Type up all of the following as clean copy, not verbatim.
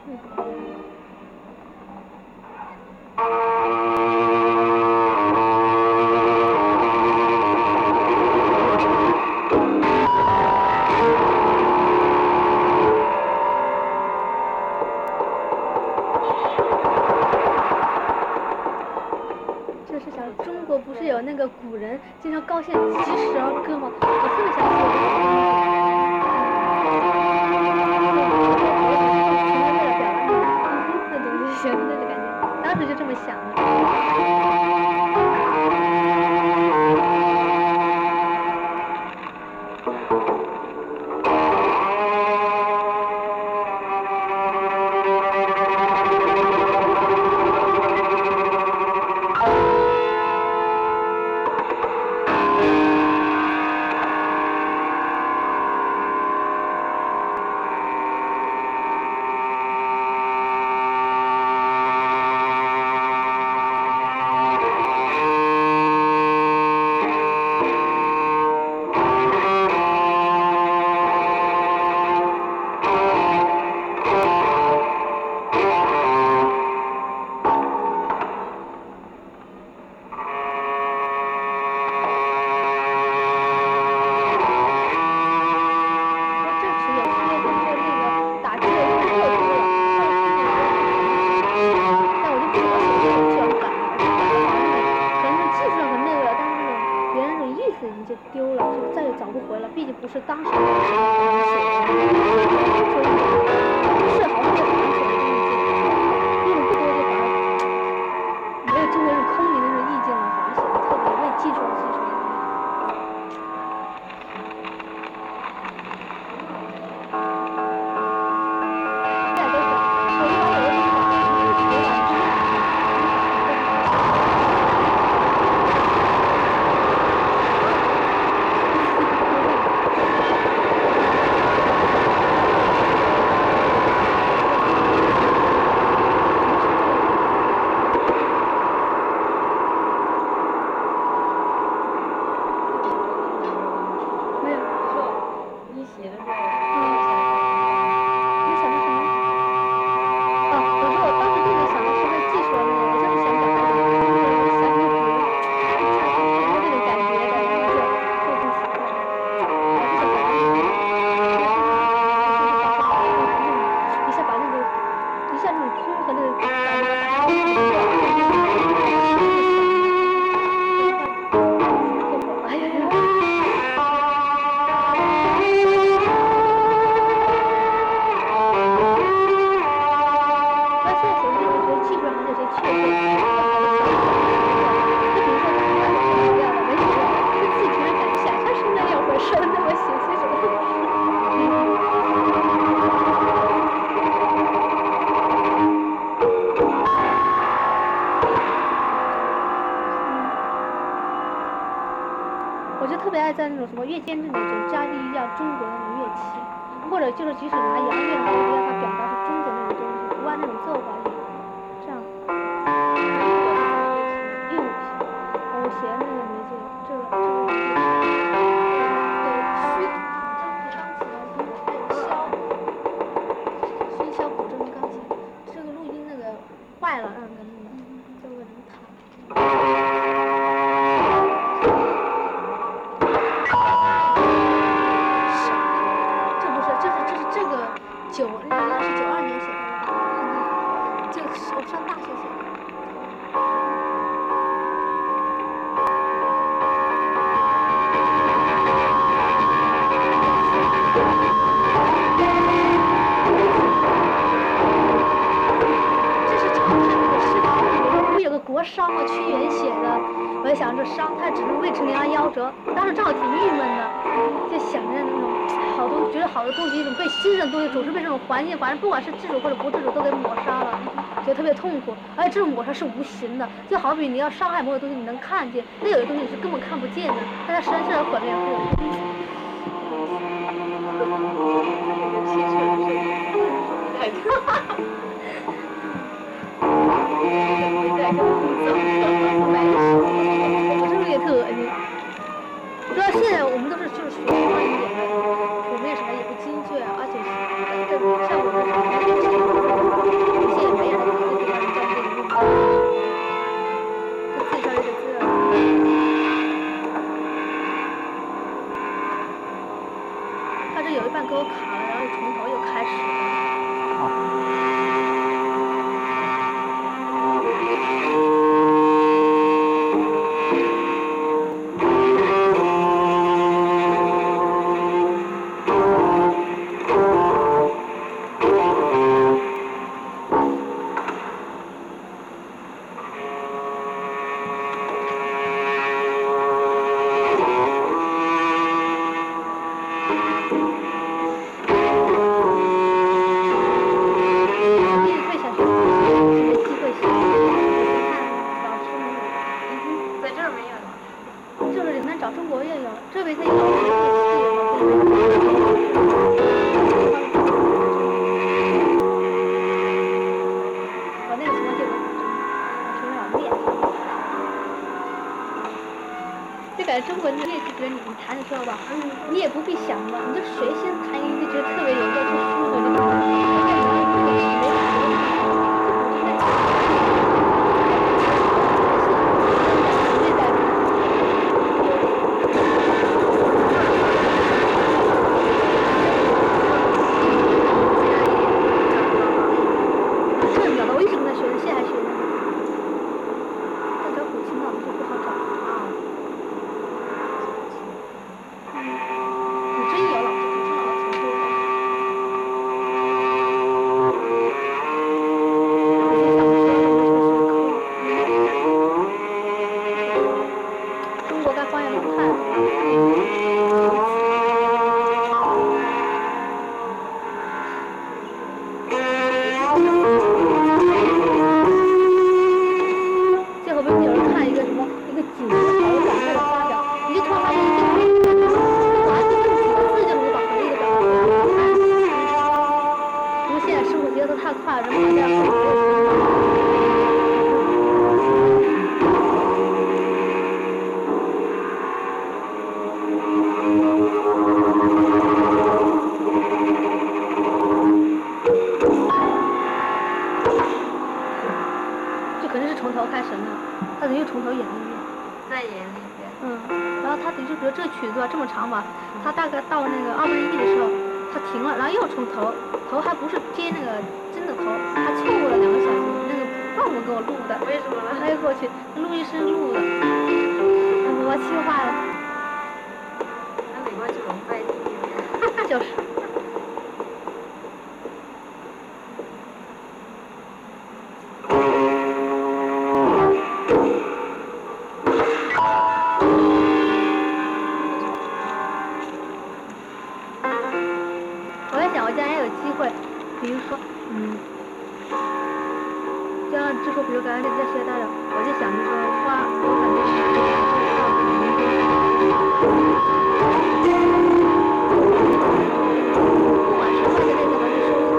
就是想中国不是有那个古人经常高兴几十儿歌吗？我特别想写这个东西。为了表达那东西，写的那种感觉，当时就这么想的。是当时的是好像是那种不多就把它没有就那种空灵的那种意境了，反而写的特别为技术。在那种什么乐监制那种加入一样中国的那种乐器，或者就是即使拿洋乐，然后让它表达是中国那种东西，不按那种奏法演，这样。我写那个没记，这个对，箫古筝钢琴，这个录音那个坏了，让人弄的，这个人弹。应该是92年写的吧，就我上大学写的。这是朝鲜那个诗不是有个国殇吗？屈原写的，我就想这殇他只能未成年而夭折，当时正好挺郁闷的，就想着那种。好多觉得好的东西，一种被欣赏的东西，总是被这种环境，反正不管是自主或者不自主，都给抹杀了，觉得特别痛苦。而且这种抹杀是无形的，就好比你要伤害某种东西，你能看见，那有的东西你是根本看不见的，但它实际上是有毁灭会有。我是不是也特恶心？主要现在我们都是就是学专业的。谱面什么也不精确，而且是效果是个中国乐器，觉得你弹的时候吧，你也不必想了，你就谁先弹一个就觉得特别有一个就舒服那种。他大概到那个2分之1的时候，他停了，然后又从头还不是接那个真的头，他错过了2个小节，那个不知道怎么给我录的， 为什么呢？ 哎我去，录音师录的，我气坏了。 那美国这种在地就是。之后，比如刚才在学到了，我就想着说花，我感觉不管是花的那个还是收入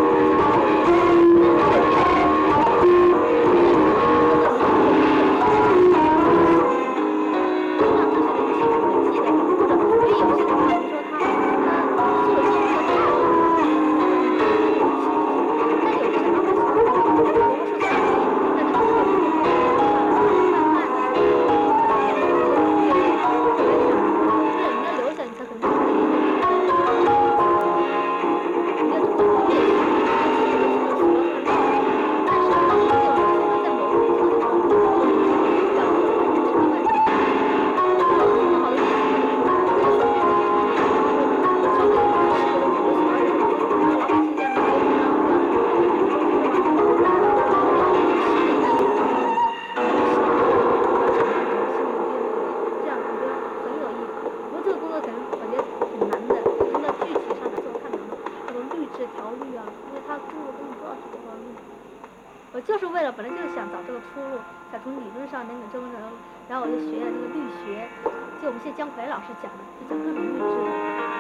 本来就是想找这个出路，想从理论上那个中的，然后我就学了那个律学，就我们现在姜奎老师讲的，就讲各种律制的，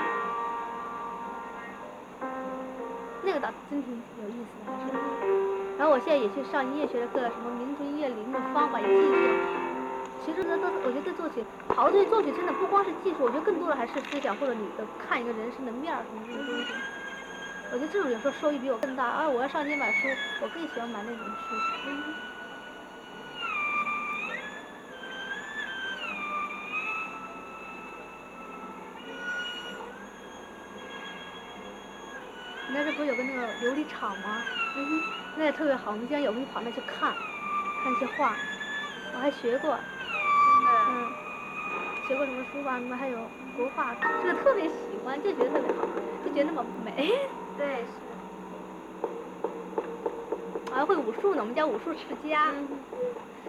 那个倒真挺有意思的，还是。然后我现在也去上音乐学的课，什么民族音乐理论的方法、技术，其实呢都，我觉得作曲，陶醉作曲真的不光是技术，我觉得更多的还是思想或者你的看一个人生的面儿什么这个东西。我觉得这种有时候收益比我更大。啊，我要上街买书，我更喜欢买那种书。你那这不是有个那个琉璃厂吗？那也特别好。我们经常有空跑那去看一些画，我还学过。学过什么书吧？什么还有国画，这个特别喜欢，就觉得特别好，就觉得那么美。 对，是。 我还会武术呢，我们家武术世家。